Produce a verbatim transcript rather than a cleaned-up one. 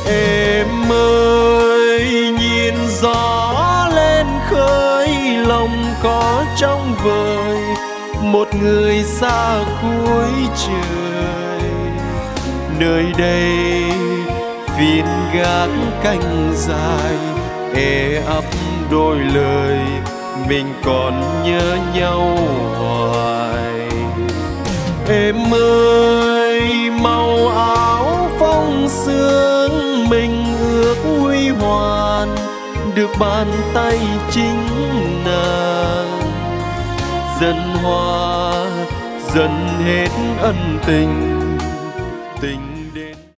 Em ơi nhìn gió lên khơi, lòng có trong vời một người xa cuối trời. Nơi đây phiên gác canh dài, ê ấp đôi lời mình còn nhớ nhau hoài. Em ơi màu áo phong sương, mình ước huy hoàn được bàn tay chính nàng. Dần hoa dần hết ân tình, tình